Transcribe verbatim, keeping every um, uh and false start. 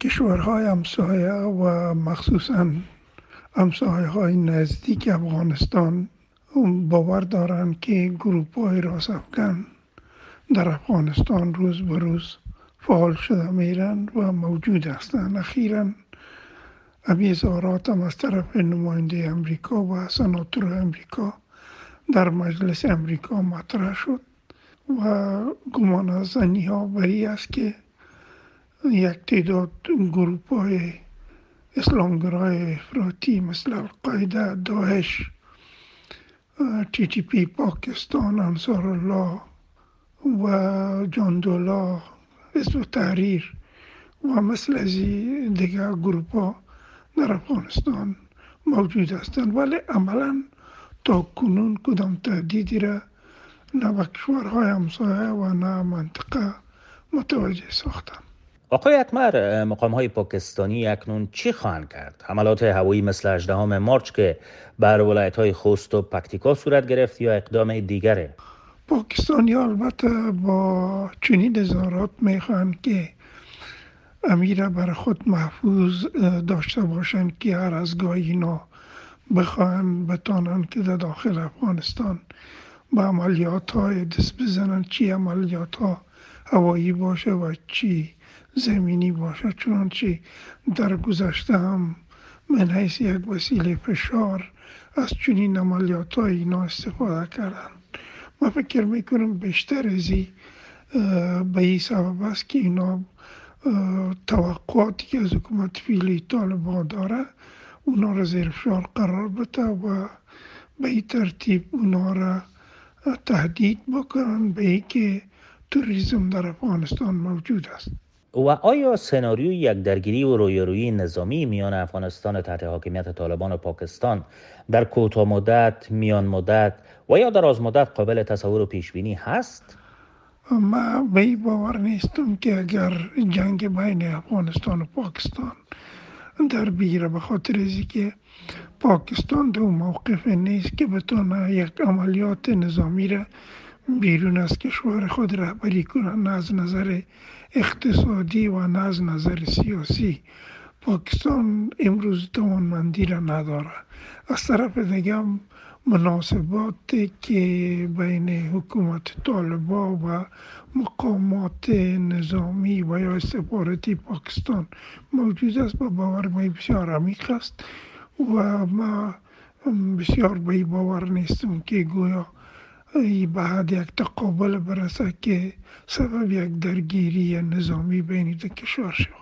کشورهای همسایه و مخصوصاً همسایه های نزدیک افغانستان باور دارند که گروپ های راست افکن در افغانستان روز به روز فعال شده میرن و موجود هستند. اخیراً امی اظهارات هم از طرف نماینده امریکا و سناتور امریکا در مجلس امریکا مطرح شد و گمان از زنی ها بری است که یک تعداد گروپ های اسلامگرای افراطی مثل القاعده، داعش، تی تی پی پاکستان، انصار الله و جاندولا، حزب تحریر و مثل از دیگر گروپ ها در افغانستان موجود هستند، ولی عملا تا کنون کدام تهدیدی را نه به کشورهای همسایه و نه منطقه متوجه ساختند. آقای اکمر، مقام‌های پاکستانی اکنون چی خواهند کرد؟ حملات هوایی مثل هجدهم مارچ که بر ولایت‌های خوست و پکتیکا صورت گرفت یا اقدام دیگره؟ پاکستانی البته با چنین اظهارات میخواهند که امیر بر خود محفوظ داشته باشند که هر از گاهی اینا بخواهند بتانند که در داخل افغانستان با عملیات های دست بزنند، چی عملیات ها هوایی باشه و چی زمینی باشه، چنانچه در گذشته هم من حیث یک وسیله فشار از چنین عملیات های اینا استفاده کردند. من فکر میکنم بیشتر ازی به این سبب است که اینا توقعاتی که از حکومت فعلی طالبان داره اونا را زیر فشار قرار بده و به این ترتیب اونا را تهدید بکنن به این که توریسم در افغانستان موجود است. و آیا سناریوی یک درگیری و رویارویی نظامی میان افغانستان تحت حاکمیت طالبان و پاکستان در کوتاه مدت، میان مدت و یا دراز مدت قابل تصور و پیش بینی هست؟ من به این باور نیستم که اگر جنگ بین افغانستان و پاکستان در بیره، به خاطر ازی که پاکستان دو موقف نیست که بتونه یک عملیات نظامی را بیرون از کشور خود رهبری کنه، نه از نظر اقتصادی و نه از نظر سیاسی. پاکستان امروز توانمندی را نداره. از طرف دیگه مناسبات که بین حکومت طالبان و مقامات نظامی و یا استخباراتی پاکستان موجود است با باور ما بسیار عمیق است و ما بسیار به این باور نیستم که گویا ای به حد یک تقابل برسه که سبب یک درگیری نظامی بین دو کشور شود.